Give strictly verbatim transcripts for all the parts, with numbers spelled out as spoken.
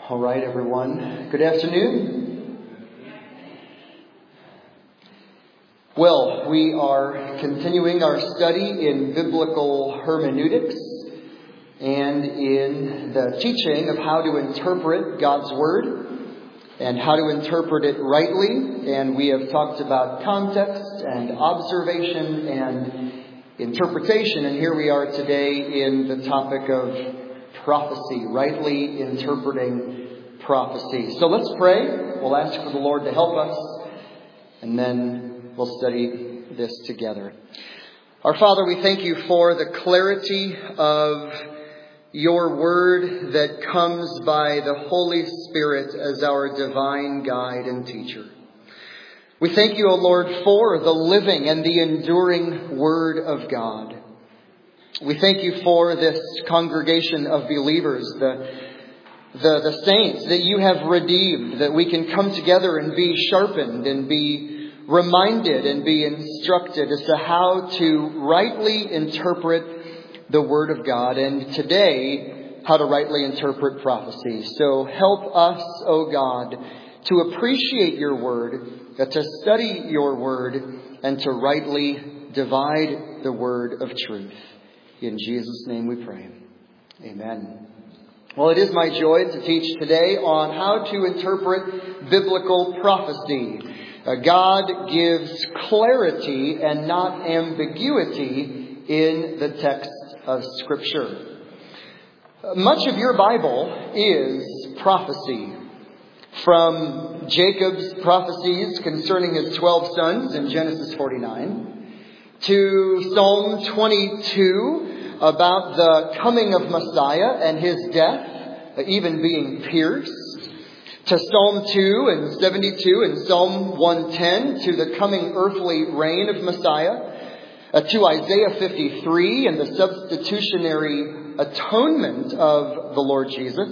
All right, everyone. Good afternoon. Well, we are continuing our study in biblical hermeneutics and in the teaching of how to interpret God's Word and how to interpret it rightly. And we have talked about context and observation and interpretation. And here we are today in the topic of prophecy, rightly interpreting prophecy. So let's pray. We'll ask for the Lord to help us, and then we'll study this together. Our Father, we thank you for the clarity of your word that comes by the Holy Spirit as our divine guide and teacher. We thank you, O Lord, for the living and the enduring word of God. We thank you for this congregation of believers, the, the, the saints that you have redeemed, that we can come together and be sharpened and be reminded and be instructed as to how to rightly interpret the Word of God, and today, how to rightly interpret prophecy. So help us, O God, to appreciate your Word, to study your Word, and to rightly divide the word of truth. In Jesus' name we pray. Amen. Well, it is my joy to teach today on how to interpret biblical prophecy. Uh, God gives clarity and not ambiguity in the text of Scripture. Uh, much of your Bible is prophecy. From Jacob's prophecies concerning his twelve sons in Genesis forty-nine, to Psalm twenty-two about the coming of Messiah and his death, even being pierced, to Psalm two and seventy-two and Psalm one ten to the coming earthly reign of Messiah, uh, to Isaiah fifty-three and the substitutionary atonement of the Lord Jesus,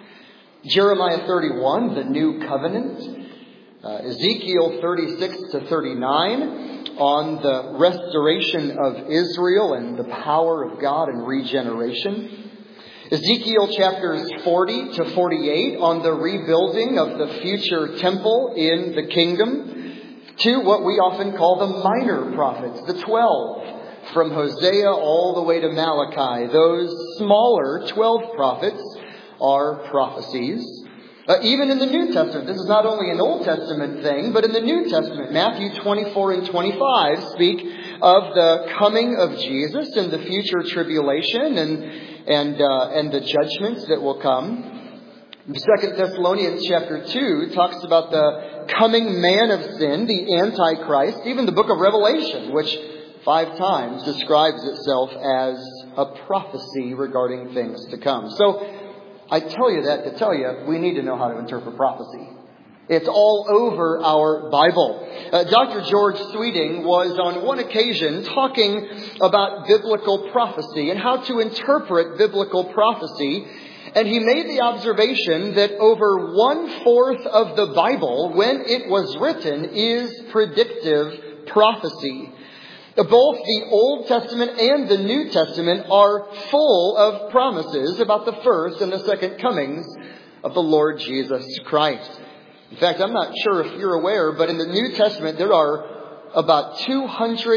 Jeremiah thirty-one, the new covenant, uh, Ezekiel thirty-six to thirty-nine, on the restoration of Israel and the power of God and regeneration. Ezekiel chapters forty to forty-eight on the rebuilding of the future temple in the kingdom, to what we often call the minor prophets, the twelve, from Hosea all the way to Malachi. Those smaller twelve prophets are prophecies. Uh, even in the New Testament, this is not only an Old Testament thing, but in the New Testament, Matthew twenty-four and twenty-five speak of the coming of Jesus and the future tribulation and and uh, and the judgments that will come. Second Thessalonians chapter two talks about the coming man of sin, the Antichrist. Even the book of Revelation, which five times describes itself as a prophecy regarding things to come. So I tell you that to tell you we need to know how to interpret prophecy. It's all over our Bible. Uh, Doctor George Sweeting was on one occasion talking about biblical prophecy and how to interpret biblical prophecy. And he made the observation that over one-fourth of the Bible, when it was written, is predictive prophecy. Both the Old Testament and the New Testament are full of promises about the first and the second comings of the Lord Jesus Christ. In fact, I'm not sure if you're aware, but in the New Testament there are about two hundred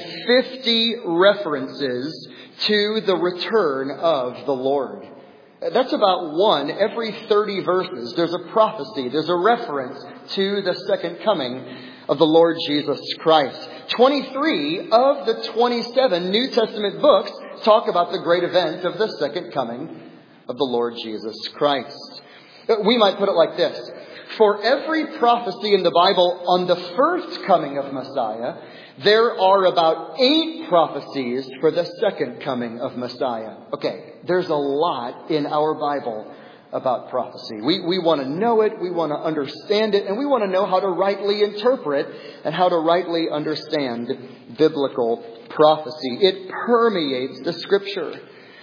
fifty references to the return of the Lord. That's about one every thirty verses. There's a prophecy, there's a reference to the second coming of the Lord Jesus Christ. twenty-three of the twenty-seven New Testament books talk about the great event of the second coming of the Lord Jesus Christ. We might put it like this. For every prophecy in the Bible on the first coming of Messiah, there are about eight prophecies for the second coming of Messiah. Okay, there's a lot in our Bible about prophecy. We, we want to know it, we want to understand it, and we want to know how to rightly interpret and how to rightly understand biblical prophecy. It permeates the Scripture.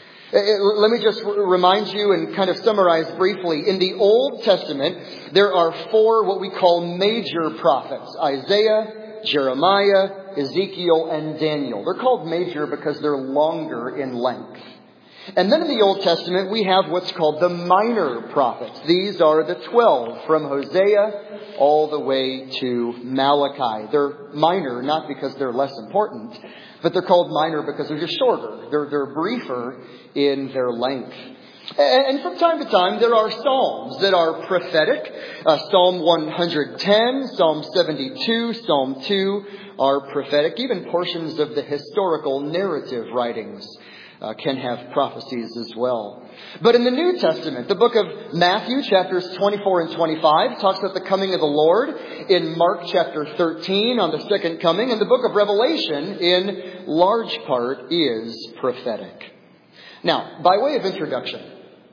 Let me just remind you and kind of summarize briefly. In the Old Testament, there are four what we call major prophets: Isaiah, Jeremiah, Ezekiel, and Daniel. They're called major because they're longer in length. And then in the Old Testament, we have what's called the minor prophets. These are the twelve from Hosea all the way to Malachi. They're minor not because they're less important, but they're called minor because they're just shorter. They're, they're briefer in their length. And from time to time, there are psalms that are prophetic. Uh, Psalm one hundred ten, Psalm seventy-two, Psalm two are prophetic. Even portions of the historical narrative writings uh, can have prophecies as well. But in the New Testament, the book of Matthew, chapters twenty-four and twenty-five, talks about the coming of the Lord. In Mark chapter thirteen, on the second coming. And the book of Revelation, in large part, is prophetic. Now, by way of introduction,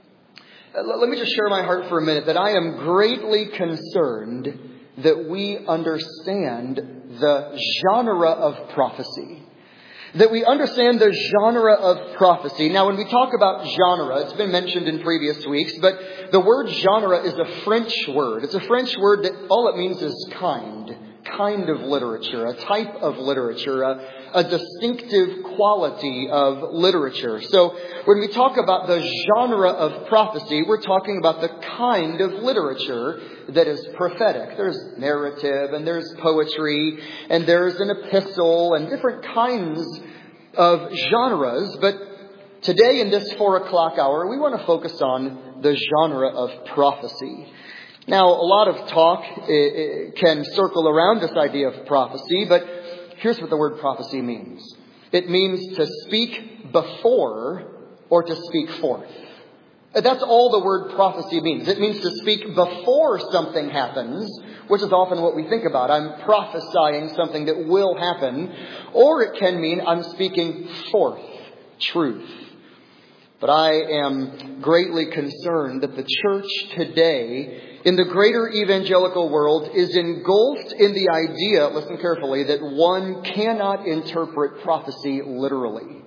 let me just share my heart for a minute that I am greatly concerned that we understand the genre of prophecy. That we understand the genre of prophecy. Now, when we talk about genre, it's been mentioned in previous weeks, but the word genre is a French word. It's a French word that all it means is kind. Kind of literature, a type of literature, a, a distinctive quality of literature. So when we talk about the genre of prophecy, we're talking about the kind of literature that is prophetic. There's narrative and there's poetry and there's an epistle and different kinds of genres. But today in this four o'clock hour, we want to focus on the genre of prophecy. Now, a lot of talk can circle around this idea of prophecy, but here's what the word prophecy means. It means to speak before or to speak forth. That's all the word prophecy means. It means to speak before something happens, which is often what we think about. I'm prophesying something that will happen. Or it can mean I'm speaking forth truth. But I am greatly concerned that the church today, in the greater evangelical world, is engulfed in the idea, listen carefully, that one cannot interpret prophecy literally.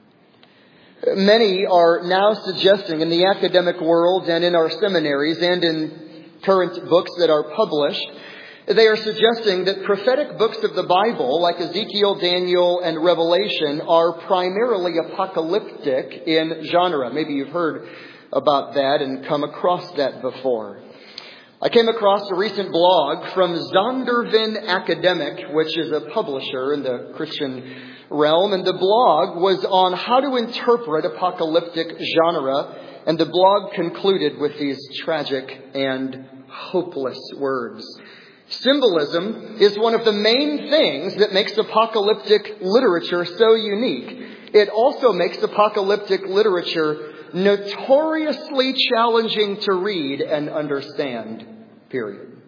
Many are now suggesting in the academic world and in our seminaries and in current books that are published, they are suggesting that prophetic books of the Bible, like Ezekiel, Daniel, and Revelation, are primarily apocalyptic in genre. Maybe you've heard about that and come across that before. I came across a recent blog from Zondervan Academic, which is a publisher in the Christian realm, and the blog was on how to interpret apocalyptic genre, and the blog concluded with these tragic and hopeless words. Symbolism is one of the main things that makes apocalyptic literature so unique. It also makes apocalyptic literature notoriously challenging to read and understand, period.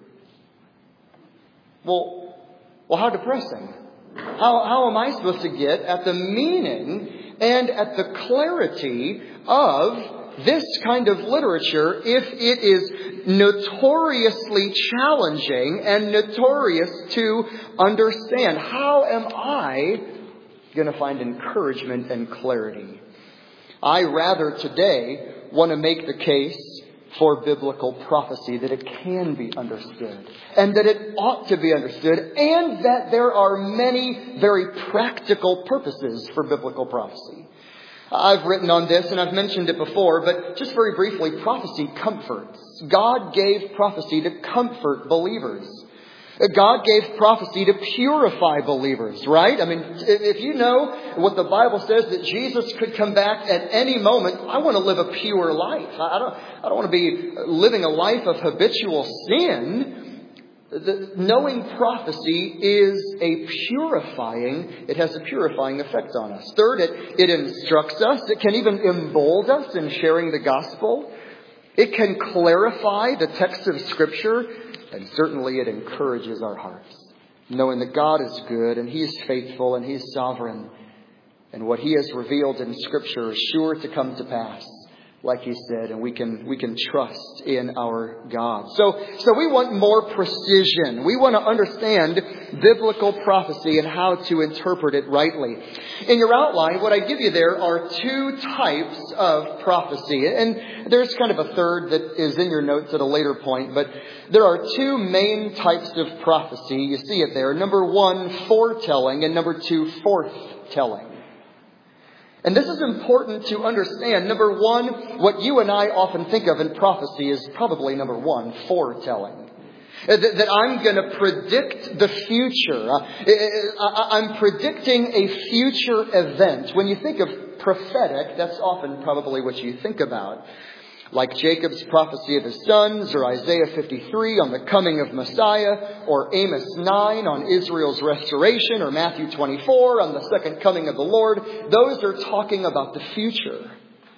Well, well, how depressing. How, how am I supposed to get at the meaning and at the clarity of this kind of literature if it is notoriously challenging and notorious to understand? How am I going to find encouragement and clarity? I rather today want to make the case for biblical prophecy, that it can be understood and that it ought to be understood, and that there are many very practical purposes for biblical prophecy. I've written on this and I've mentioned it before, but just very briefly, prophecy comforts. God gave prophecy to comfort believers. God gave prophecy to purify believers, right? I mean, if you know what the Bible says, that Jesus could come back at any moment, I want to live a pure life. I don't, I don't want to be living a life of habitual sin. The, knowing prophecy is a purifying, it has a purifying effect on us. Third, it, it instructs us. It can even embolden us in sharing the gospel. It can clarify the text of Scripture. And certainly it encourages our hearts, knowing that God is good and He's faithful and He's sovereign. And what He has revealed in Scripture is sure to come to pass, like He said, and we can we can trust in our God. So, so we want more precision. We want to understand biblical prophecy and how to interpret it rightly. In your outline, what I give you there are two types of prophecy. And there's kind of a third that is in your notes at a later point. But there are two main types of prophecy. You see it there. Number one, foretelling, and number two, forthtelling. And this is important to understand. Number one, what you and I often think of in prophecy is probably number one, foretelling. That, that I'm going to predict the future. I'm predicting a future event. When you think of prophetic, that's often probably what you think about. Like Jacob's prophecy of his sons, or Isaiah fifty-three on the coming of Messiah, or Amos nine on Israel's restoration, or Matthew twenty-four on the second coming of the Lord. Those are talking about the future.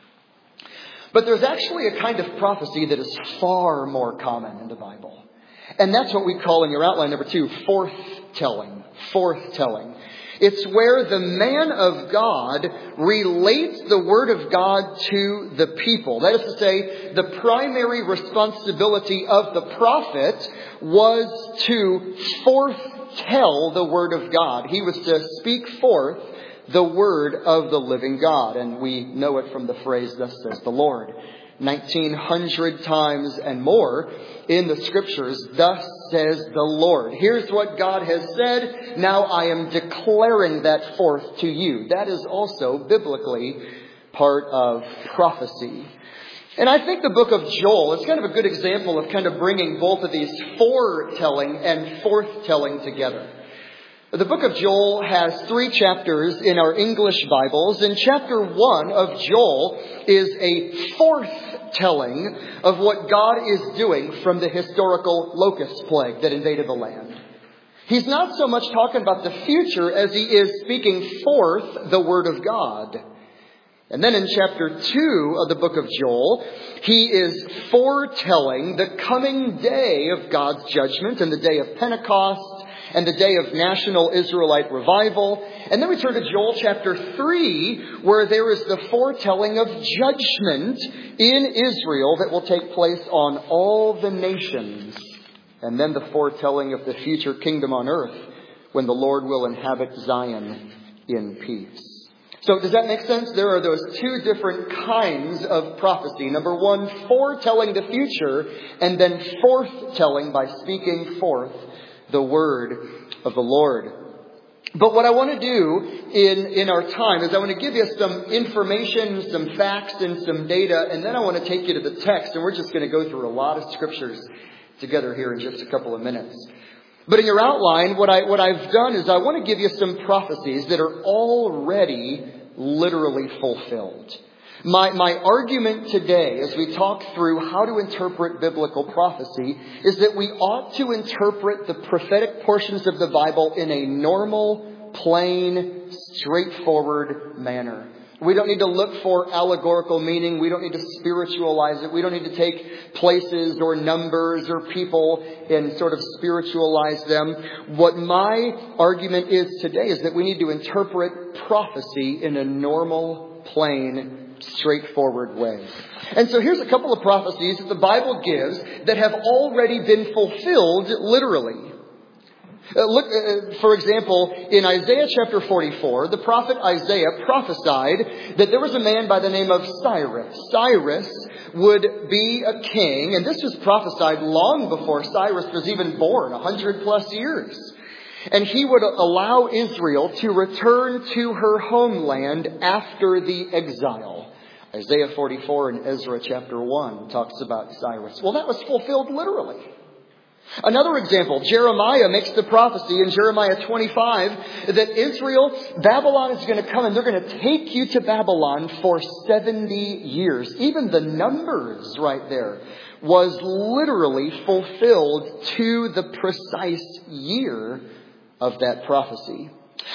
But there's actually a kind of prophecy that is far more common in the Bible. And that's what we call in your outline number two, forthtelling. Forthtelling. It's where the man of God relates the word of God to the people. That is to say, the primary responsibility of the prophet was to forthtell the word of God. He was to speak forth the word of the living God. And we know it from the phrase, "Thus says the Lord." nineteen hundred times and more in the scriptures, "Thus says the Lord." Here's what God has said. Now I am declaring that forth to you. That is also biblically part of prophecy. And I think the book of Joel is kind of a good example of kind of bringing both of these foretelling and forthtelling together. The book of Joel has three chapters in our English Bibles, and chapter one of Joel is a foretelling of what God is doing from the historical locust plague that invaded the land. He's not so much talking about the future as he is speaking forth the word of God. And then in chapter two of the book of Joel, he is foretelling the coming day of God's judgment and the day of Pentecost and the day of national Israelite revival. And then we turn to Joel chapter three, where there is the foretelling of judgment in Israel that will take place on all the nations. And then the foretelling of the future kingdom on earth, when the Lord will inhabit Zion in peace. So does that make sense? There are those two different kinds of prophecy. Number one, foretelling the future, and then forthtelling by speaking forth the word of the Lord. But what I want to do in, in our time is I want to give you some information, some facts, and some data, and then I want to take you to the text, and we're just going to go through a lot of scriptures together here in just a couple of minutes. But in your outline, what, I, what I've done is I want to give you some prophecies that are already literally fulfilled. My, my argument today, as we talk through how to interpret biblical prophecy, is that we ought to interpret the prophetic portions of the Bible in a normal, plain, straightforward manner. We don't need to look for allegorical meaning. We don't need to spiritualize it. We don't need to take places or numbers or people and sort of spiritualize them. What my argument is today is that we need to interpret prophecy in a normal, plain, straightforward way. And so here's a couple of prophecies that the Bible gives that have already been fulfilled literally. Uh, look, uh, for example, in Isaiah chapter forty-four, the prophet Isaiah prophesied that there was a man by the name of Cyrus. Cyrus would be a king, and this was prophesied long before Cyrus was even born, a hundred plus years. And he would allow Israel to return to her homeland after the exile. Isaiah forty-four and Ezra chapter one talks about Cyrus. Well, that was fulfilled literally. Another example, Jeremiah makes the prophecy in Jeremiah twenty-five that Israel, Babylon is going to come and they're going to take you to Babylon for seventy years. Even the numbers right there was literally fulfilled to the precise year of that prophecy.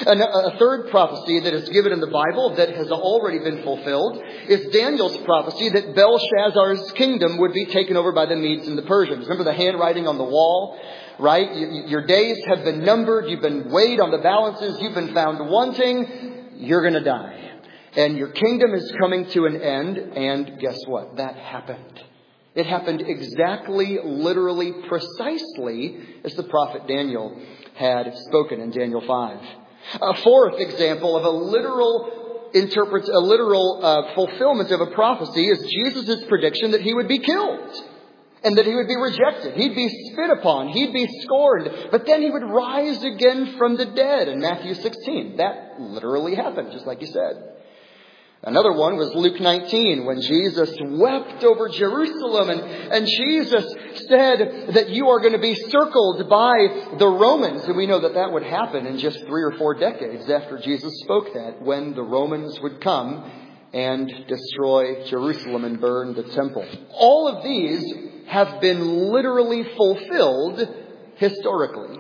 A third prophecy that is given in the Bible that has already been fulfilled is Daniel's prophecy that Belshazzar's kingdom would be taken over by the Medes and the Persians. Remember the handwriting on the wall, right? Your days have been numbered. You've been weighed on the balances. You've been found wanting. You're going to die. And your kingdom is coming to an end. And guess what? That happened. It happened exactly, literally, precisely as the prophet Daniel had spoken in Daniel five. A fourth example of a literal interpret, a literal uh, fulfillment of a prophecy is Jesus' prediction that he would be killed and that he would be rejected. He'd be spit upon. He'd be scorned. But then he would rise again from the dead in Matthew sixteen. That literally happened, just like you said. Another one was Luke nineteen, when Jesus wept over Jerusalem, and, and Jesus said that you are going to be circled by the Romans. And we know that that would happen in just three or four decades after Jesus spoke that, when the Romans would come and destroy Jerusalem and burn the temple. All of these have been literally fulfilled historically.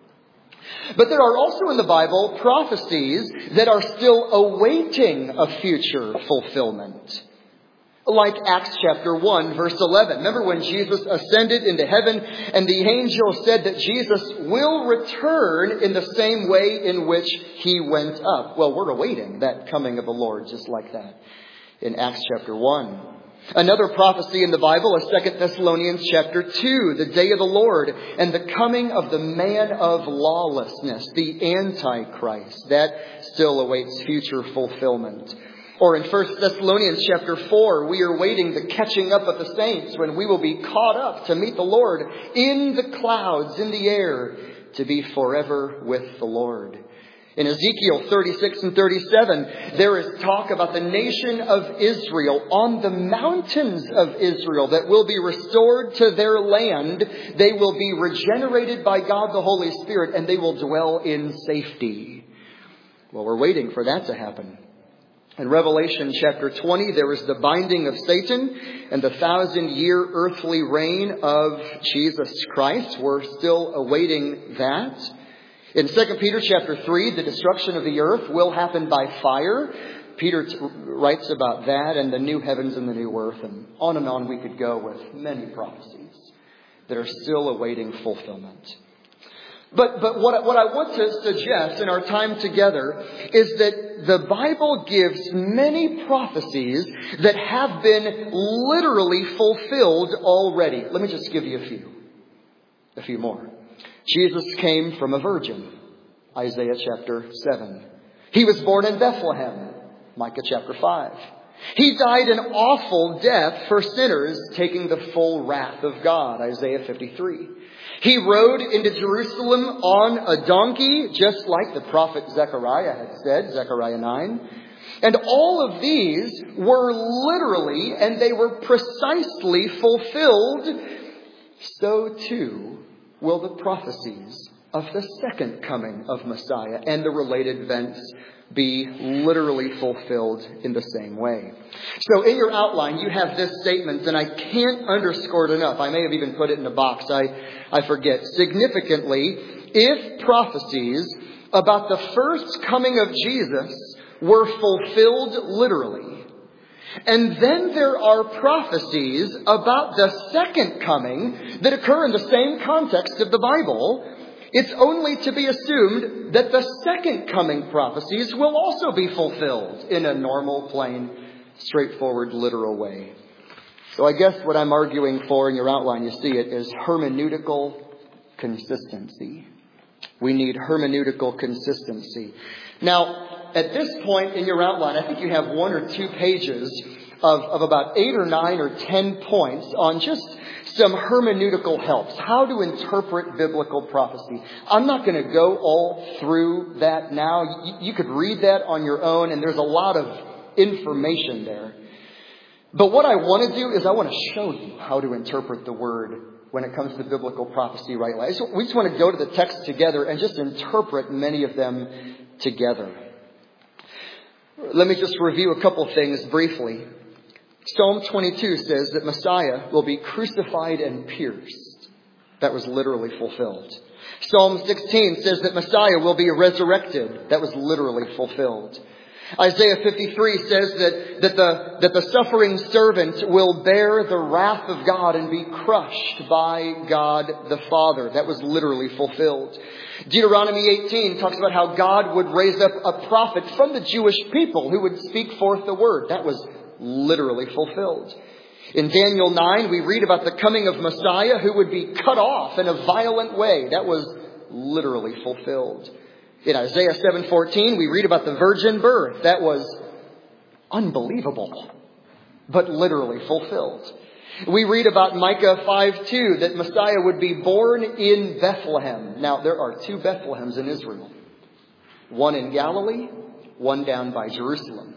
But there are also in the Bible prophecies that are still awaiting a future fulfillment. Like Acts chapter one, verse eleven. Remember when Jesus ascended into heaven and the angel said that Jesus will return in the same way in which he went up. Well, we're awaiting that coming of the Lord just like that in Acts chapter one. Another prophecy in the Bible is Second Thessalonians chapter two, the day of the Lord and the coming of the man of lawlessness, the Antichrist. That still awaits future fulfillment. Or in First Thessalonians chapter four, we are waiting the catching up of the saints when we will be caught up to meet the Lord in the clouds, in the air, to be forever with the Lord. In Ezekiel thirty-six and thirty-seven, there is talk about the nation of Israel on the mountains of Israel that will be restored to their land. They will be regenerated by God the Holy Spirit, and they will dwell in safety. Well, we're waiting for that to happen. In Revelation chapter twenty, there is the binding of Satan and the thousand-year earthly reign of Jesus Christ. We're still awaiting that. In Second Peter chapter three, the destruction of the earth will happen by fire. Peter t- writes about that and the new heavens and the new earth. And on and on we could go with many prophecies that are still awaiting fulfillment. But but what, I, what I want to suggest in our time together is that the Bible gives many prophecies that have been literally fulfilled already. Let me just give you a few. A few more. Jesus came from a virgin. Isaiah chapter seven. He was born in Bethlehem. Micah chapter five. He died an awful death for sinners, taking the full wrath of God. Isaiah fifty-three. He rode into Jerusalem on a donkey, just like the prophet Zechariah had said, Zechariah nine. And all of these were literally, and they were precisely fulfilled. So too will the prophecies of the second coming of Messiah and the related events be literally fulfilled in the same way. So in your outline, you have this statement, and I can't underscore it enough. I may have even put it in a box. I, I forget. Significantly, if prophecies about the first coming of Jesus were fulfilled literally, and then there are prophecies about the second coming that occur in the same context of the Bible, it's only to be assumed that the second coming prophecies will also be fulfilled in a normal, plain, straightforward, literal way. So I guess what I'm arguing for in your outline, you see it, is hermeneutical consistency. We need hermeneutical consistency. Now, at this point in your outline, I think you have one or two pages of, of about eight or nine or ten points on just some hermeneutical helps. How to interpret biblical prophecy. I'm not going to go all through that now. You, you could read that on your own, and there's a lot of information there. But what I want to do is I want to show you how to interpret the word when it comes to biblical prophecy rightly. So we just want to go to the text together and just interpret many of them together. Let me just review a couple things briefly. Psalm twenty-two says that Messiah will be crucified and pierced. That was literally fulfilled. Psalm sixteen says that Messiah will be resurrected. That was literally fulfilled. Isaiah fifty-three says that, that, the, that the suffering servant will bear the wrath of God and be crushed by God the Father. That was literally fulfilled. Deuteronomy eighteen talks about how God would raise up a prophet from the Jewish people who would speak forth the word. That was literally fulfilled. In Daniel nine, we read about the coming of Messiah who would be cut off in a violent way. That was literally fulfilled. In Isaiah seven fourteen, we read about the virgin birth. That was unbelievable, but literally fulfilled. We read about Micah five two, that Messiah would be born in Bethlehem. Now, there are two Bethlehems in Israel. One in Galilee, one down by Jerusalem.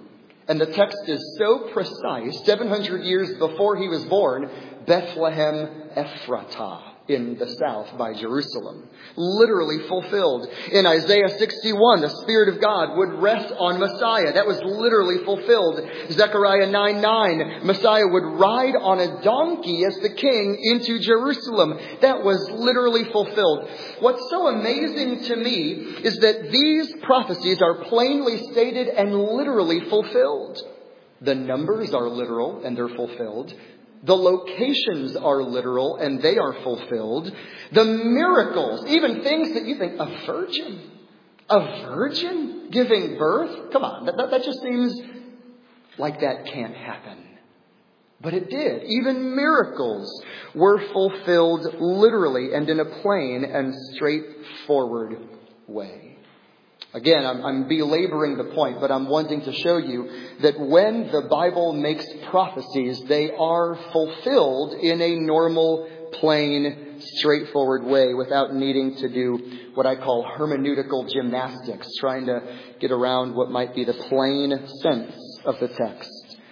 And the text is so precise, seven hundred years before he was born, Bethlehem Ephratah in the south by Jerusalem. Literally fulfilled. In Isaiah sixty-one, the Spirit of God would rest on Messiah. That was literally fulfilled. Zechariah nine nine, Messiah would ride on a donkey as the king into Jerusalem. That was literally fulfilled. What's so amazing to me is that these prophecies are plainly stated and literally fulfilled. The numbers are literal and they're fulfilled. The locations are literal and they are fulfilled. The miracles, even things that you think, a virgin, a virgin giving birth? Come on, that, that, that just seems like that can't happen. But it did. Even miracles were fulfilled literally and in a plain and straightforward way. Again, I'm, I'm belaboring the point, but I'm wanting to show you that when the Bible makes prophecies, they are fulfilled in a normal, plain, straightforward way without needing to do what I call hermeneutical gymnastics, trying to get around what might be the plain sense of the text.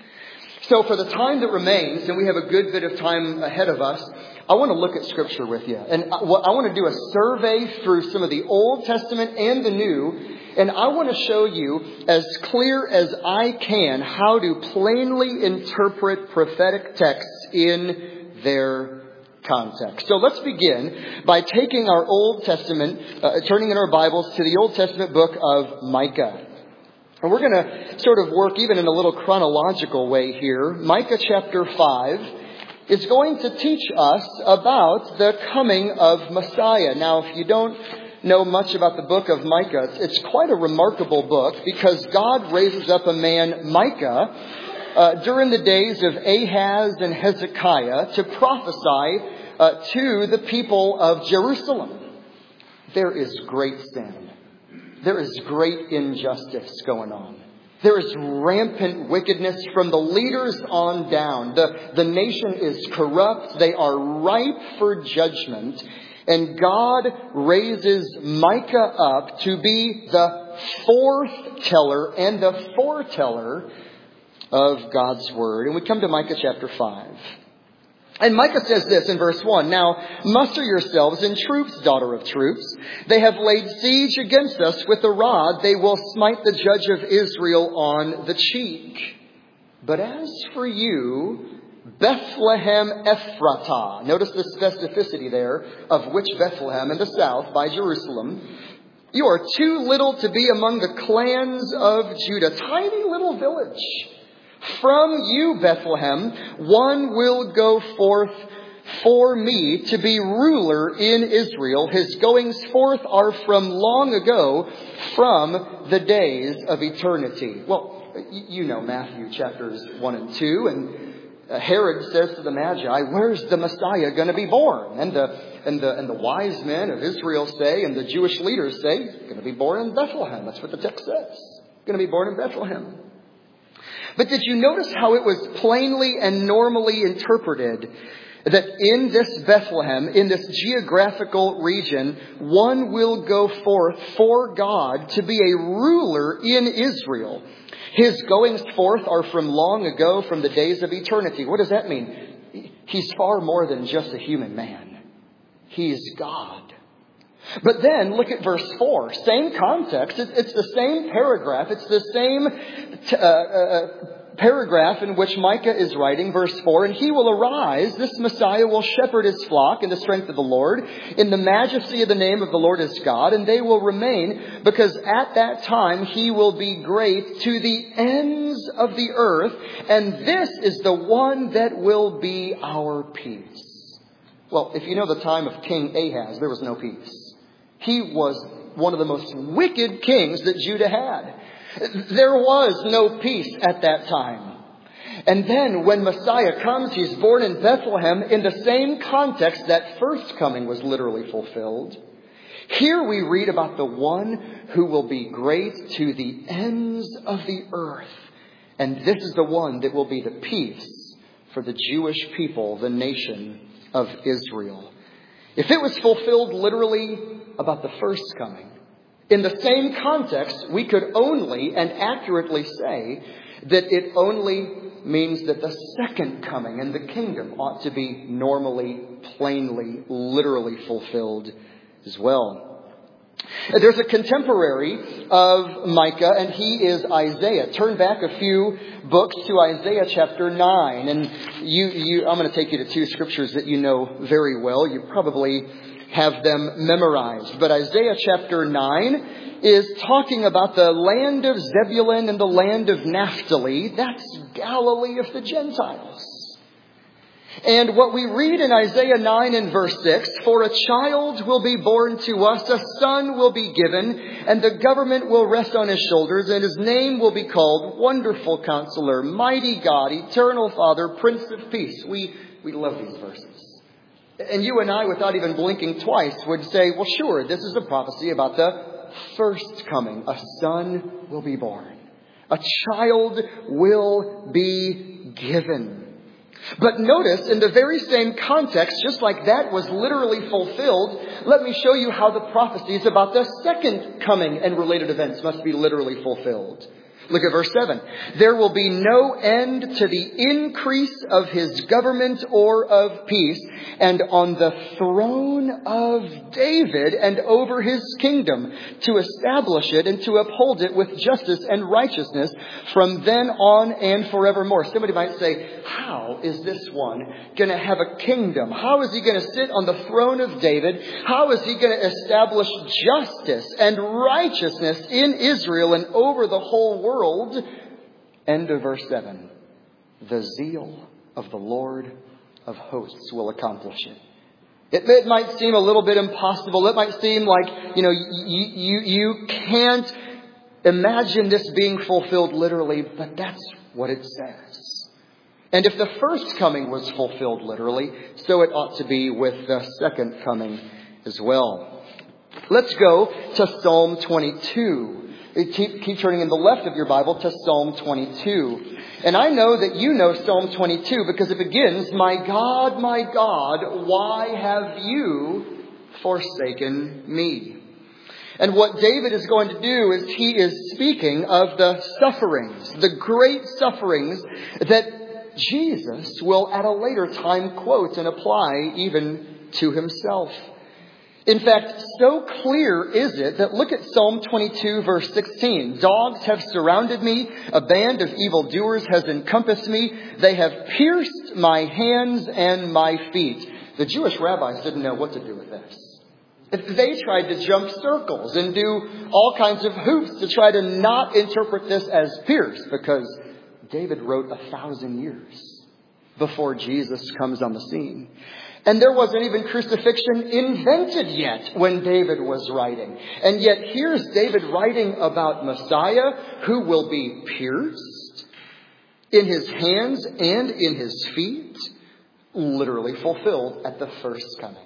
So for the time that remains, and we have a good bit of time ahead of us, I want to look at Scripture with you. And I want to do a survey through some of the Old Testament and the New. And I want to show you as clear as I can how to plainly interpret prophetic texts in their context. So let's begin by taking our Old Testament, uh, turning in our Bibles to the Old Testament book of Micah. And we're going to sort of work even in a little chronological way here. Micah chapter five is going to teach us about the coming of Messiah. Now, if you don't know much about the book of Micah, it's quite a remarkable book because God raises up a man, Micah, uh, during the days of Ahaz and Hezekiah to prophesy uh, to the people of Jerusalem. There is great sin. There is great injustice going on. There is rampant wickedness from the leaders on down. The, the nation is corrupt. They are ripe for judgment. And God raises Micah up to be the fourth teller and the foreteller of God's word. And we come to Micah chapter five. And Micah says this in verse one, "Now muster yourselves in troops, daughter of troops. They have laid siege against us with a rod. They will smite the judge of Israel on the cheek. But as for you, Bethlehem Ephratah," notice the specificity there of which Bethlehem in the south by Jerusalem, "you are too little to be among the clans of Judah." Tiny little village. "From you, Bethlehem, one will go forth for me to be ruler in Israel. His goings forth are from long ago, from the days of eternity." Well, you know Matthew chapters one and two, and Herod says to the Magi, "Where's the Messiah going to be born?" And the and the and the wise men of Israel say, and the Jewish leaders say, "He's going to be born in Bethlehem." That's what the text says. Going to be born in Bethlehem. But did you notice how it was plainly and normally interpreted that in this Bethlehem, in this geographical region, one will go forth for God to be a ruler in Israel? His goings forth are from long ago, from the days of eternity. What does that mean? He's far more than just a human man. He's God. But then look at verse four. Same context. It's the same paragraph. It's the same uh, uh, paragraph in which Micah is writing, verse four. "And he will arise. This Messiah will shepherd his flock in the strength of the Lord, in the majesty of the name of the Lord his God. And they will remain, because at that time he will be great to the ends of the earth. And this is the one that will be our peace." Well, if you know the time of King Ahaz, there was no peace. He was one of the most wicked kings that Judah had. There was no peace at that time. And then when Messiah comes, he's born in Bethlehem. In the same context, that first coming was literally fulfilled. Here we read about the one who will be great to the ends of the earth. And this is the one that will be the peace for the Jewish people, the nation of Israel. If it was fulfilled literally about the first coming, in the same context, we could only and accurately say that it only means that the second coming and the kingdom ought to be normally, plainly, literally fulfilled as well. There's a contemporary of Micah, and he is Isaiah. Turn back a few books to Isaiah chapter nine. And you, you, I'm going to take you to two scriptures that you know very well. You probably have them memorized. But Isaiah chapter nine is talking about the land of Zebulun and the land of Naphtali. That's Galilee of the Gentiles. And what we read in Isaiah nine and verse six, for a child will be born to us, a son will be given, and the government will rest on his shoulders, and his name will be called Wonderful Counselor, Mighty God, Eternal Father, Prince of Peace. We, we love these verses. And you and I, without even blinking twice, would say, well, sure, this is a prophecy about the first coming. A son will be born. A child will be given. But notice, in the very same context, just like that was literally fulfilled, let me show you how the prophecies about the second coming and related events must be literally fulfilled. Look at verse seven. There will be no end to the increase of his government or of peace, and on the throne of David and over his kingdom, to establish it and to uphold it with justice and righteousness from then on and forevermore. Somebody might say, how is this one going to have a kingdom? How is he going to sit on the throne of David? How is he going to establish justice and righteousness in Israel and over the whole world? World. End of verse seven. The zeal of the Lord of hosts will accomplish it. It, it might seem a little bit impossible. It might seem like, you know, you, you, you can't imagine this being fulfilled literally, but that's what it says. And if the first coming was fulfilled literally, so it ought to be with the second coming as well. Let's go to Psalm twenty-two. Keep, keep turning in the left of your Bible to Psalm twenty-two. And I know that you know Psalm twenty-two because it begins, my God, my God, why have you forsaken me? And what David is going to do is he is speaking of the sufferings, the great sufferings that Jesus will at a later time quote and apply even to himself. In fact, so clear is it that look at Psalm twenty-two verse sixteen. Dogs have surrounded me. A band of evildoers has encompassed me. They have pierced my hands and my feet. The Jewish rabbis didn't know what to do with this. They tried to jump circles and do all kinds of hoops to try to not interpret this as pierced, because David wrote a thousand years before Jesus comes on the scene. And there wasn't even crucifixion invented yet when David was writing. And yet here's David writing about Messiah who will be pierced in his hands and in his feet, literally fulfilled at the first coming.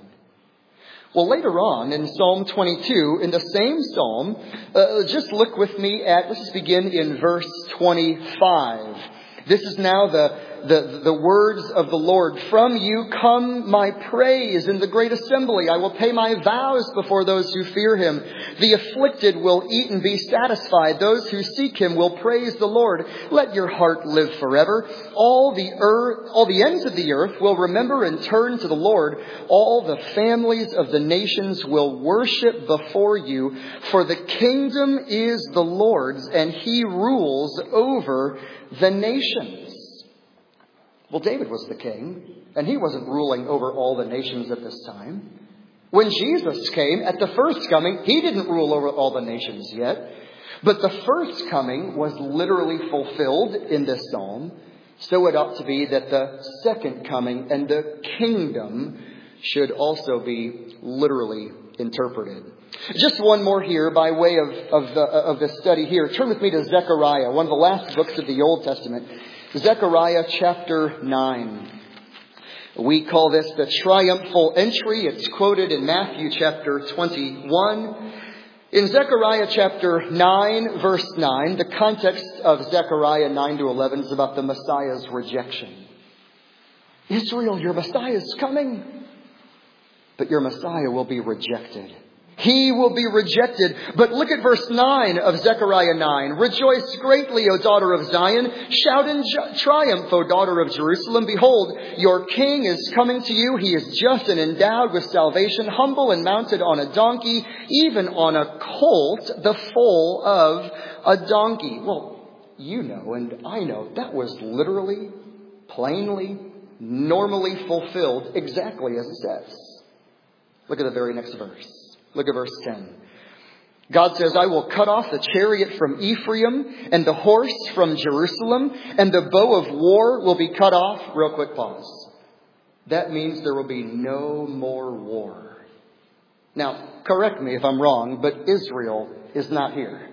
Well, later on in Psalm twenty-two, in the same psalm, uh, just look with me at, let's just begin in verse twenty-five. This is now the The, the words of the Lord. From you come my praise in the great assembly. I will pay my vows before those who fear him. The afflicted will eat and be satisfied. Those who seek him will praise the Lord. Let your heart live forever. All the earth, all the ends of the earth will remember and turn to the Lord. All the families of the nations will worship before you. For the kingdom is the Lord's, and he rules over the nations. Well, David was the king, and he wasn't ruling over all the nations at this time. When Jesus came at the first coming, he didn't rule over all the nations yet. But the first coming was literally fulfilled in this psalm. So it ought to be that the second coming and the kingdom should also be literally interpreted. Just one more here by way of, of, the, of the study here. Turn with me to Zechariah, one of the last books of the Old Testament. Zechariah chapter nine. We call this the triumphal entry. It's quoted in Matthew chapter twenty-one. In Zechariah chapter nine, verse nine, the context of Zechariah nine to eleven is about the Messiah's rejection. Israel, your Messiah is coming, but your Messiah will be rejected. He will be rejected. But look at verse nine of Zechariah nine. Rejoice greatly, O daughter of Zion. Shout in triumph, O daughter of Jerusalem. Behold, your king is coming to you. He is just and endowed with salvation, humble and mounted on a donkey, even on a colt, the foal of a donkey. Well, you know and I know that was literally, plainly, normally fulfilled exactly as it says. Look at the very next verse. Look at verse ten. God says, I will cut off the chariot from Ephraim and the horse from Jerusalem, and the bow of war will be cut off. Real quick pause. That means there will be no more war. Now, correct me if I'm wrong, but Israel is not here.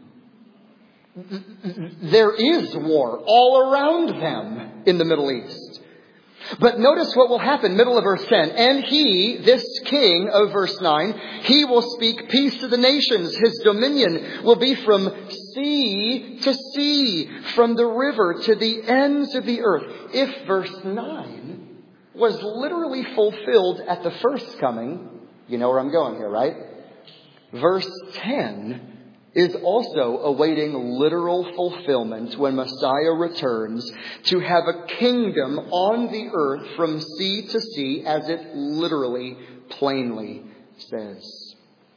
There is war all around them in the Middle East. But notice what will happen, middle of verse ten. And he, this king of verse nine, he will speak peace to the nations. His dominion will be from sea to sea, from the river to the ends of the earth. If verse nine was literally fulfilled at the first coming, you know where I'm going here, right? Verse ten is also awaiting literal fulfillment when Messiah returns to have a kingdom on the earth from sea to sea, as it literally, plainly says.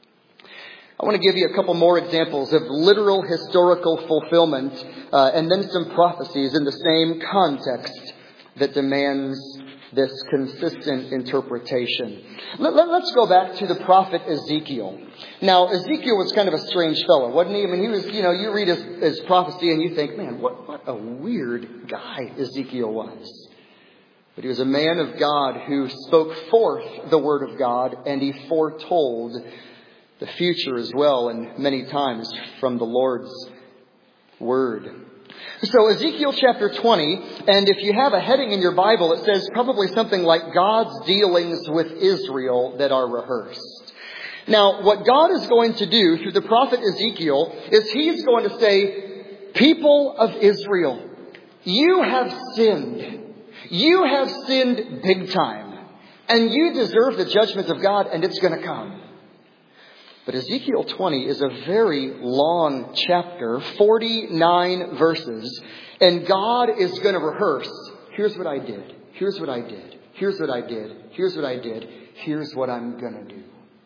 I want to give you a couple more examples of literal historical fulfillment uh, and then some prophecies in the same context that demands this consistent interpretation. Let, let, let's go back to the prophet Ezekiel. Now, Ezekiel was kind of a strange fellow, wasn't he? I mean, he was, you know, you read his, his prophecy and you think, man, what, what a weird guy Ezekiel was. But he was a man of God who spoke forth the word of God, and he foretold the future as well, and many times from the Lord's word. So Ezekiel chapter twenty, and if you have a heading in your Bible, it says probably something like God's dealings with Israel that are rehearsed. Now, what God is going to do through the prophet Ezekiel is he's going to say, people of Israel, you have sinned. You have sinned big time. And you deserve the judgment of God, and it's going to come. But Ezekiel twenty is a very long chapter, forty-nine verses, and God is going to rehearse, here's what I did, here's what I did, here's what I did, here's what I did, here's what I'm going to do.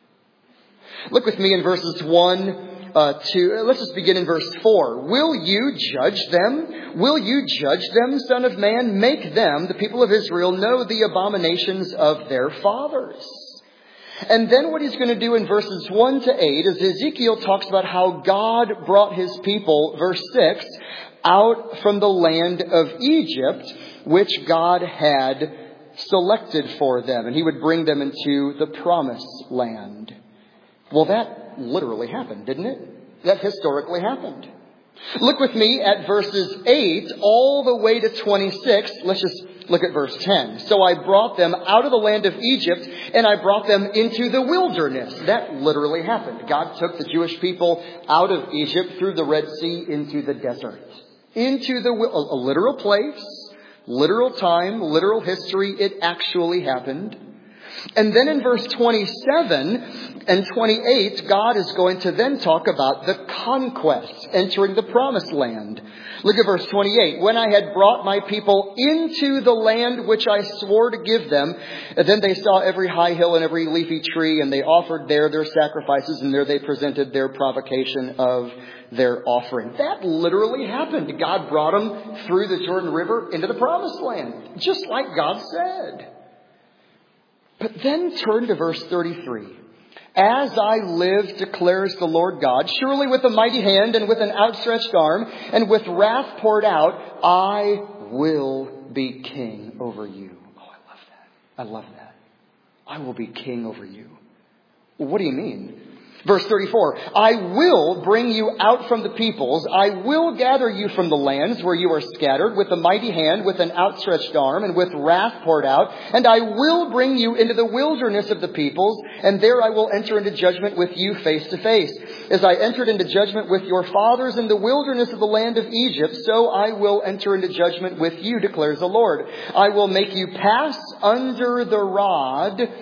Look with me in verses one uh, to, let's just begin in verse four. Will you judge them? Will you judge them, Son of Man? Make them, the people of Israel, know the abominations of their fathers. And then what he's going to do in verses one to eight is Ezekiel talks about how God brought his people, verse six, out from the land of Egypt, which God had selected for them. And he would bring them into the promised land. Well, that literally happened, didn't it? That historically happened. Look with me at verses eight all the way to twenty-six. Let's just look at verse ten. So I brought them out of the land of Egypt, and I brought them into the wilderness. That literally happened. God took the Jewish people out of Egypt through the Red Sea into the desert. Into the a literal place, literal time, literal history. It actually happened. And then in verse twenty-seven and twenty-eight, God is going to then talk about the conquest, entering the promised land. Look at verse twenty-eight. When I had brought my people into the land which I swore to give them, and then they saw every high hill and every leafy tree, and they offered there their sacrifices, and there they presented their provocation of their offering. That literally happened. God brought them through the Jordan River into the promised land, just like God said. But then turn to verse thirty-three. As I live, declares the Lord God, surely with a mighty hand and with an outstretched arm and with wrath poured out, I will be king over you. Oh, I love that. I love that. I will be king over you. Well, what do you mean? Verse thirty-four, I will bring you out from the peoples. I will gather you from the lands where you are scattered with a mighty hand, with an outstretched arm, and with wrath poured out. And I will bring you into the wilderness of the peoples, and there I will enter into judgment with you face to face. As I entered into judgment with your fathers in the wilderness of the land of Egypt, so I will enter into judgment with you, declares the Lord. I will make you pass under the rod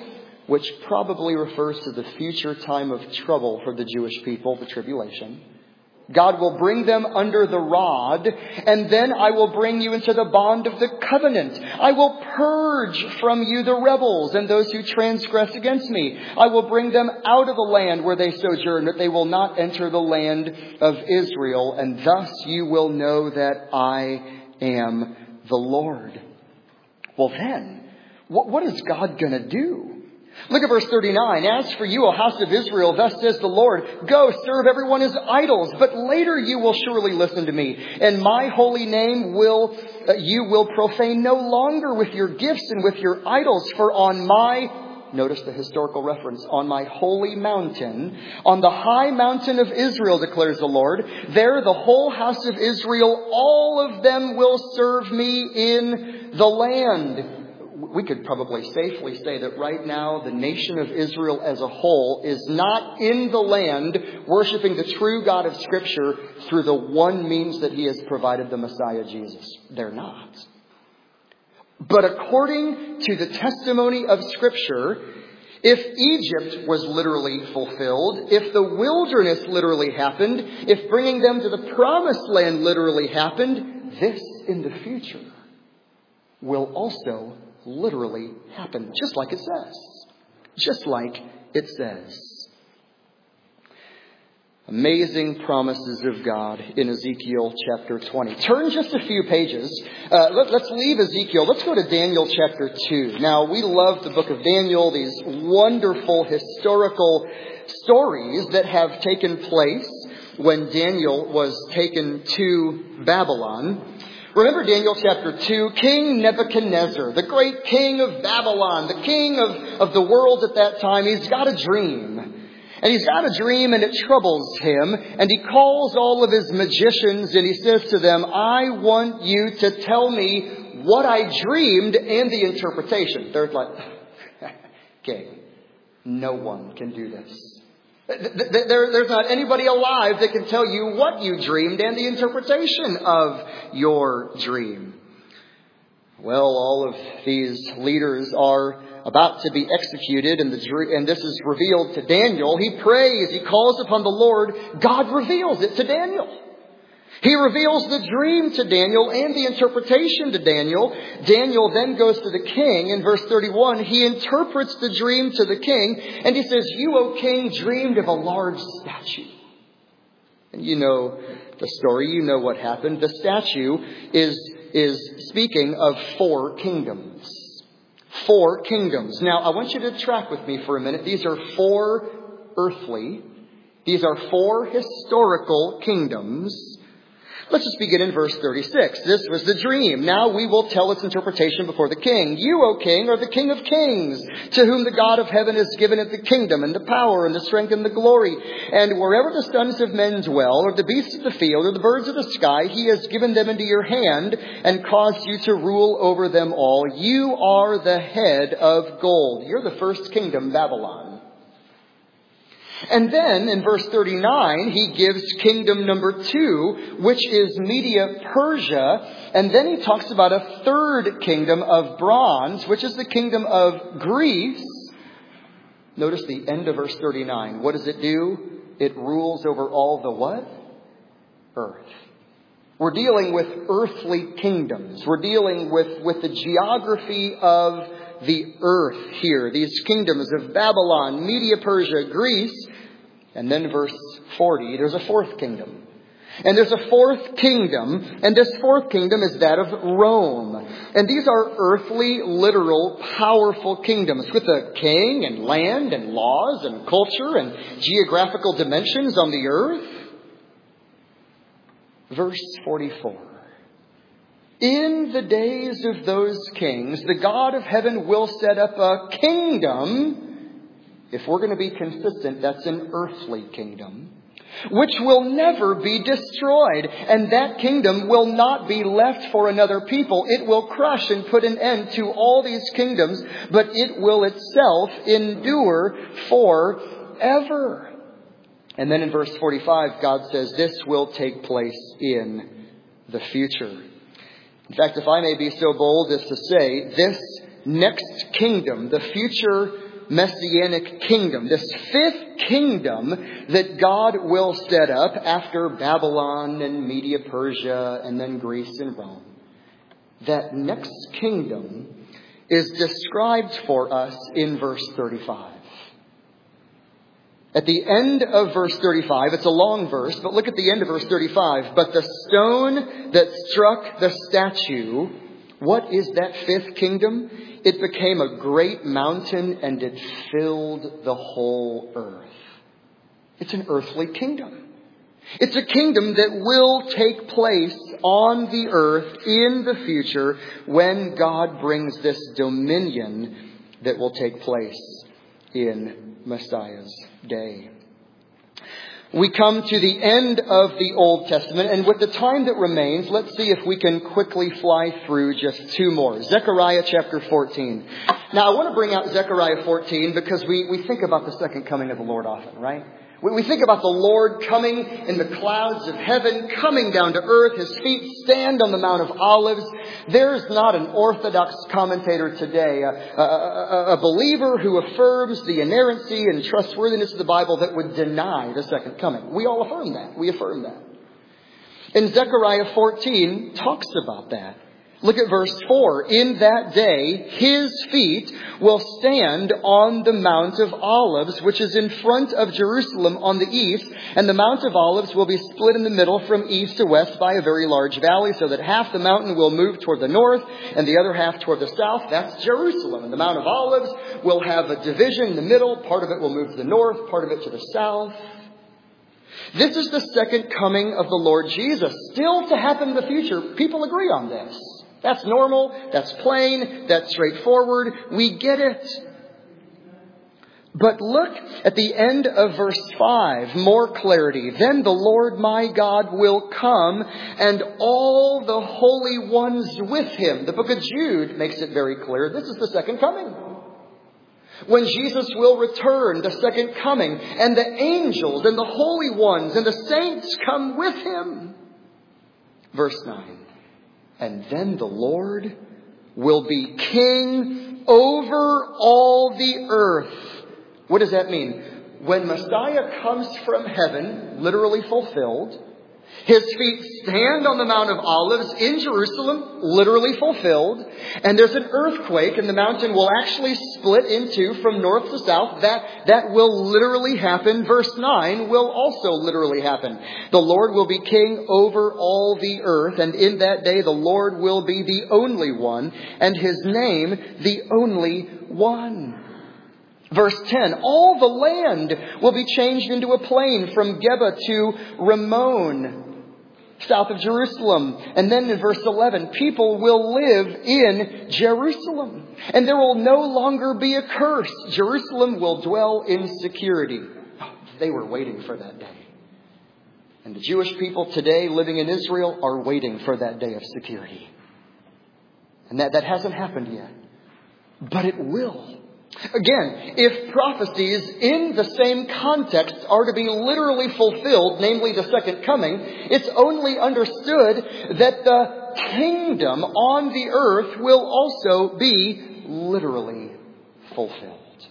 which probably refers to the future time of trouble for the Jewish people, the tribulation. God will bring them under the rod, and then I will bring you into the bond of the covenant. I will purge from you the rebels and those who transgress against me. I will bring them out of the land where they sojourn, that they will not enter the land of Israel, and thus you will know that I am the Lord. Well then, what, what is God going to do? Look at verse thirty-nine. As for you, O house of Israel, thus says the Lord, go serve everyone as idols, but later you will surely listen to me. And my holy name will uh, you will profane no longer with your gifts and with your idols. For on my, notice the historical reference, on my holy mountain, on the high mountain of Israel, declares the Lord, there the whole house of Israel, all of them will serve me in the land. We could probably safely say that right now the nation of Israel as a whole is not in the land worshiping the true God of Scripture through the one means that He has provided, the Messiah Jesus. They're not. But according to the testimony of Scripture, if Egypt was literally fulfilled, if the wilderness literally happened, if bringing them to the promised land literally happened, this in the future will also literally happen, just like it says. Just like it says. Amazing promises of God in Ezekiel chapter twenty. Turn just a few pages. Uh, let, let's leave Ezekiel. Let's go to Daniel chapter two. Now, we love the book of Daniel, these wonderful historical stories that have taken place when Daniel was taken to Babylon. Remember Daniel chapter two, King Nebuchadnezzar, the great king of Babylon, the king of, of the world at that time, he's got a dream. And he's got a dream and it troubles him. And he calls all of his magicians and he says to them, I want you to tell me what I dreamed and the interpretation. They're like, king, no one can do this. There, there's not anybody alive that can tell you what you dreamed and the interpretation of your dream. Well, all of these leaders are about to be executed, and, the, and this is revealed to Daniel. He prays, he calls upon the Lord. God reveals it to Daniel. He reveals the dream to Daniel and the interpretation to Daniel. Daniel then goes to the king. In verse thirty-one, he interprets the dream to the king. And he says, you, O king, dreamed of a large statue. And you know the story. You know what happened. The statue is, is speaking of four kingdoms. Four kingdoms. Now, I want you to track with me for a minute. These are four earthly. These are four historical kingdoms. Let's just begin in verse thirty-six. This was the dream. Now we will tell its interpretation before the king. You, O king, are the King of kings, to whom the God of heaven has given it the kingdom and the power and the strength and the glory. And wherever the sons of men dwell, or the beasts of the field, or the birds of the sky, he has given them into your hand and caused you to rule over them all. You are the head of gold. You're the first kingdom, Babylon. And then in verse thirty-nine, he gives kingdom number two, which is Media Persia. And then he talks about a third kingdom of bronze, which is the kingdom of Greece. Notice the end of verse thirty-nine. What does it do? It rules over all the what? Earth. We're dealing with earthly kingdoms. We're dealing with, with the geography of the earth here. These kingdoms of Babylon, Media Persia, Greece. And then verse forty, there's a fourth kingdom. And there's a fourth kingdom. And this fourth kingdom is that of Rome. And these are earthly, literal, powerful kingdoms with a king and land and laws and culture and geographical dimensions on the earth. Verse forty-four. In the days of those kings, the God of heaven will set up a kingdom. If we're going to be consistent, that's an earthly kingdom, which will never be destroyed. And that kingdom will not be left for another people. It will crush and put an end to all these kingdoms, but it will itself endure forever. And then in verse forty-five, God says this will take place in the future. In fact, if I may be so bold as to say, this next kingdom, the future messianic kingdom, this fifth kingdom that God will set up after Babylon and Media Persia and then Greece and Rome. That next kingdom is described for us in verse thirty-five. At the end of verse thirty-five, it's a long verse, but look at the end of verse thirty-five. But the stone that struck the statue, what is that fifth kingdom? It became a great mountain and it filled the whole earth. It's an earthly kingdom. It's a kingdom that will take place on the earth in the future when God brings this dominion that will take place in Messiah's day. We come to the end of the Old Testament, and with the time that remains, let's see if we can quickly fly through just two more. Zechariah chapter fourteen. Now, I want to bring out Zechariah fourteen because we, we think about the second coming of the Lord often, right? We, we think about the Lord coming in the clouds of heaven, coming down to earth. His feet stand on the Mount of Olives. There's not an Orthodox commentator today, a, a, a believer who affirms the inerrancy and trustworthiness of the Bible that would deny the second coming. We all affirm that. We affirm that. And Zechariah fourteen talks about that. Look at verse four. In that day, his feet will stand on the Mount of Olives, which is in front of Jerusalem on the east. And the Mount of Olives will be split in the middle from east to west by a very large valley, so that half the mountain will move toward the north and the other half toward the south. That's Jerusalem. And the Mount of Olives will have a division in the middle. Part of it will move to the north, part of it to the south. This is the second coming of the Lord Jesus, still to happen in the future. People agree on this. That's normal, that's plain, that's straightforward. We get it. But look at the end of verse five, more clarity. Then the Lord my God will come and all the holy ones with him. The book of Jude makes it very clear. This is the second coming. When Jesus will return, the second coming, and the angels and the holy ones and the saints come with him. Verse nine. And then the Lord will be king over all the earth. What does that mean? When Messiah comes from heaven, literally fulfilled, his feet stand on the Mount of Olives in Jerusalem, literally fulfilled, and there's an earthquake and the mountain will actually split in two from north to south. That, that will literally happen. Verse nine will also literally happen. The Lord will be king over all the earth, and in that day the Lord will be the only one, and his name the only one. Verse ten, all the land will be changed into a plain from Geba to Ramon, south of Jerusalem. And then in verse eleven, people will live in Jerusalem. And there will no longer be a curse. Jerusalem will dwell in security. Oh, they were waiting for that day. And the Jewish people today living in Israel are waiting for that day of security. And that, that hasn't happened yet. But it will. Again, if prophecies in the same context are to be literally fulfilled, namely the second coming, it's only understood that the kingdom on the earth will also be literally fulfilled.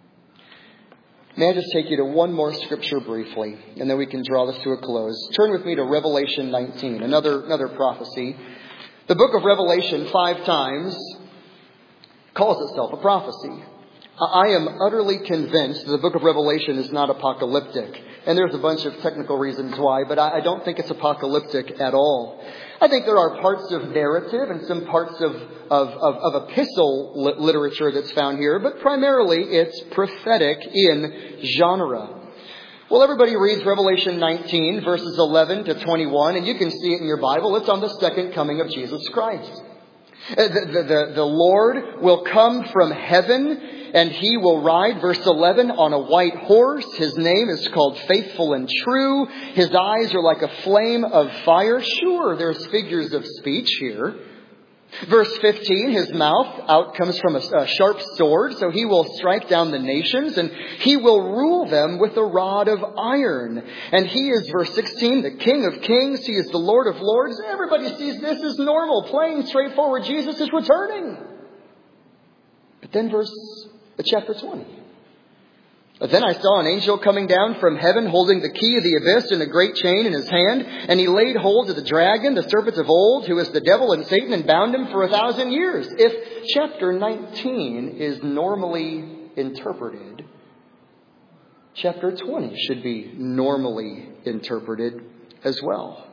May I just take you to one more scripture briefly, and then we can draw this to a close. Turn with me to Revelation nineteen, another, another prophecy. The book of Revelation five times calls itself a prophecy. I am utterly convinced that the book of Revelation is not apocalyptic. And there's a bunch of technical reasons why, but I don't think it's apocalyptic at all. I think there are parts of narrative and some parts of, of, of, of epistle literature that's found here, but primarily it's prophetic in genre. Well, everybody reads Revelation nineteen, verses eleven to twenty-one, and you can see it in your Bible. It's on the second coming of Jesus Christ. The, the, the, the Lord will come from heaven, and he will ride, verse eleven, on a white horse. His name is called Faithful and True. His eyes are like a flame of fire. Sure, there's figures of speech here. Verse fifteen, his mouth out comes from a, a sharp sword, so he will strike down the nations, and he will rule them with a rod of iron. And he is, verse sixteen, the King of Kings. He is the Lord of Lords. Everybody sees this as normal, plain, straightforward. Jesus is returning. But then verse, chapter twenty. Then I saw an angel coming down from heaven, holding the key of the abyss and a great chain in his hand. And he laid hold of the dragon, the serpent of old, who is the devil and Satan, and bound him for a thousand years. If chapter nineteen is normally interpreted, chapter twenty should be normally interpreted as well.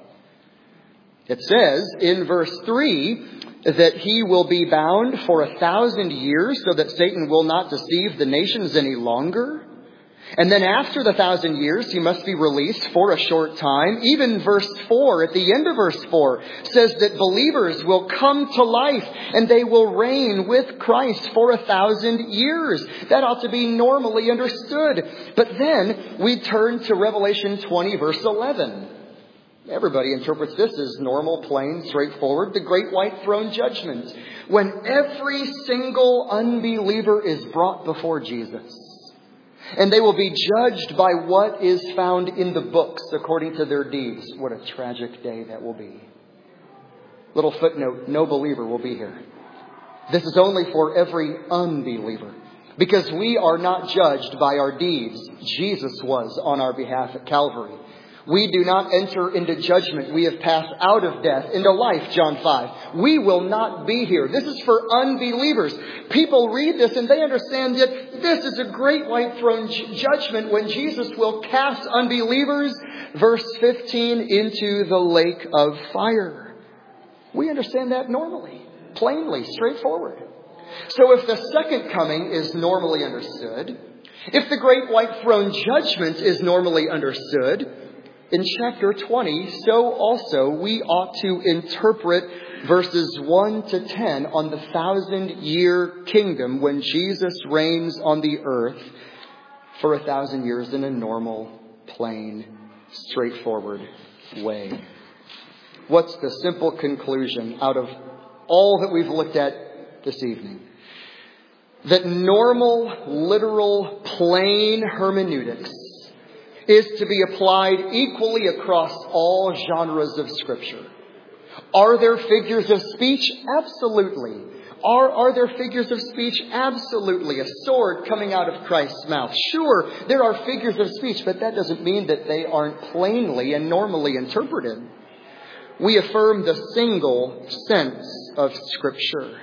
It says in verse three that he will be bound for a thousand years so that Satan will not deceive the nations any longer. And then after the thousand years, he must be released for a short time. Even verse four, at the end of verse four, says that believers will come to life and they will reign with Christ for a thousand years. That ought to be normally understood. But then we turn to Revelation twenty, verse eleven. Everybody interprets this as normal, plain, straightforward. The great white throne judgment. When every single unbeliever is brought before Jesus. And they will be judged by what is found in the books according to their deeds. What a tragic day that will be. Little footnote, no believer will be here. This is only for every unbeliever. Because we are not judged by our deeds. Jesus was on our behalf at Calvary. We do not enter into judgment. We have passed out of death into life, John five. We will not be here. This is for unbelievers. People read this and they understand that this is a great white throne judgment when Jesus will cast unbelievers, verse fifteen, into the lake of fire. We understand that normally, plainly, straightforward. So if the second coming is normally understood, if the great white throne judgment is normally understood, in chapter twenty, so also we ought to interpret verses one to ten on the thousand-year kingdom when Jesus reigns on the earth for a thousand years in a normal, plain, straightforward way. What's the simple conclusion out of all that we've looked at this evening? That normal, literal, plain hermeneutics is to be applied equally across all genres of Scripture. Are there figures of speech? Absolutely. Are, are there figures of speech? Absolutely. A sword coming out of Christ's mouth. Sure, there are figures of speech, but that doesn't mean that they aren't plainly and normally interpreted. We affirm the single sense of Scripture.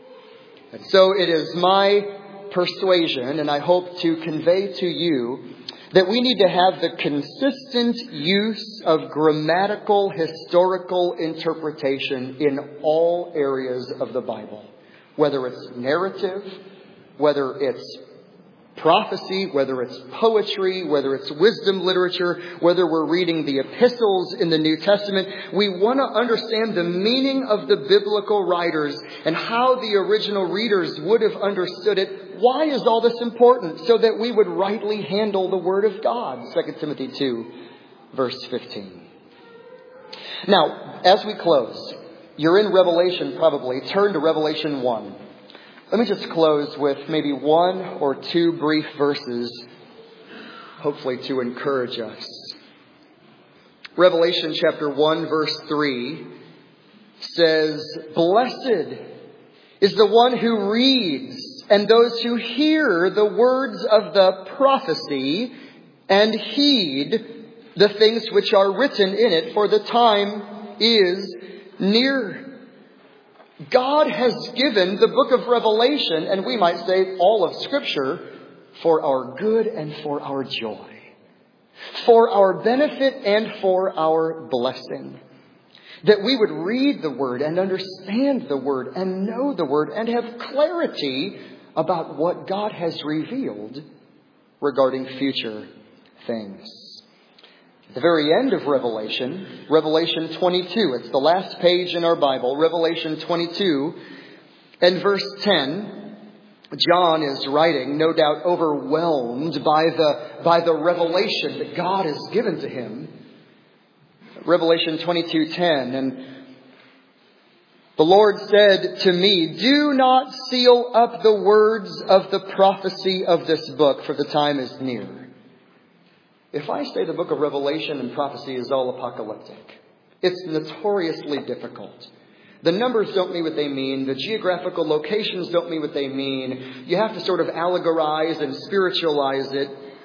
And so it is my persuasion, and I hope to convey to you, that we need to have the consistent use of grammatical, historical interpretation in all areas of the Bible. Whether it's narrative, whether it's prophecy, whether it's poetry, whether it's wisdom literature, whether we're reading the epistles in the New Testament, we want to understand the meaning of the biblical writers and how the original readers would have understood it. Why is all this important? So that we would rightly handle the Word of God. Second Timothy two, verse fifteen. Now, as we close, you're in Revelation probably. Turn to Revelation one. Let me just close with maybe one or two brief verses, hopefully to encourage us. Revelation chapter one, verse three says, "Blessed is the one who reads and those who hear the words of the prophecy and heed the things which are written in it, for the time is near." God has given the book of Revelation, and we might say all of Scripture, for our good and for our joy, for our benefit and for our blessing. That we would read the Word and understand the Word and know the Word and have clarity about what God has revealed regarding future things. At the very end of Revelation, Revelation twenty-two, it's the last page in our Bible, Revelation twenty-two, and verse ten, John is writing, no doubt overwhelmed by the, by the revelation that God has given to him. Revelation twenty-two ten, and the Lord said to me, "Do not seal up the words of the prophecy of this book, for the time is near." If I say the book of Revelation and prophecy is all apocalyptic, it's notoriously difficult. The numbers don't mean what they mean. The geographical locations don't mean what they mean. You have to sort of allegorize and spiritualize it.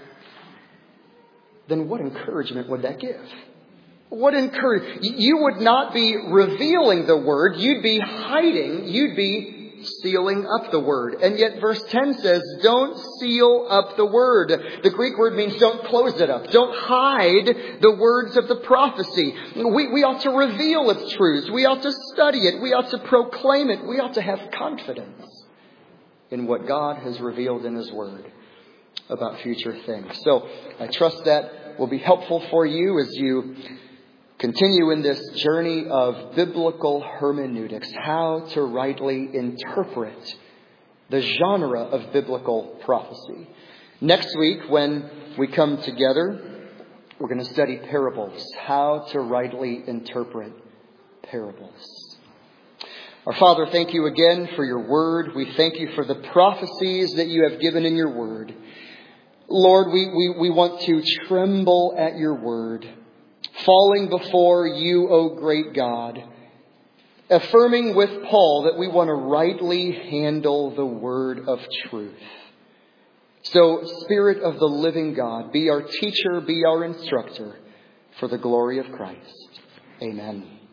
then what encouragement would that give? What encourage? You would not be revealing the Word. You'd be hiding. You'd be sealing up the Word. And yet verse ten says, don't seal up the Word. The Greek word means don't close it up. Don't hide the words of the prophecy. We, we ought to reveal its truths. We ought to study it. We ought to proclaim it. We ought to have confidence in what God has revealed in His Word about future things. So I trust that will be helpful for you as you continue in this journey of biblical hermeneutics, how to rightly interpret the genre of biblical prophecy. Next week, when we come together, we're going to study parables, how to rightly interpret parables. Our Father, thank you again for your word. We thank you for the prophecies that you have given in your word. Lord, we, we, we want to tremble at your word, falling before you, O great God, affirming with Paul that we want to rightly handle the word of truth. So, Spirit of the living God, be our teacher, be our instructor, for the glory of Christ. Amen.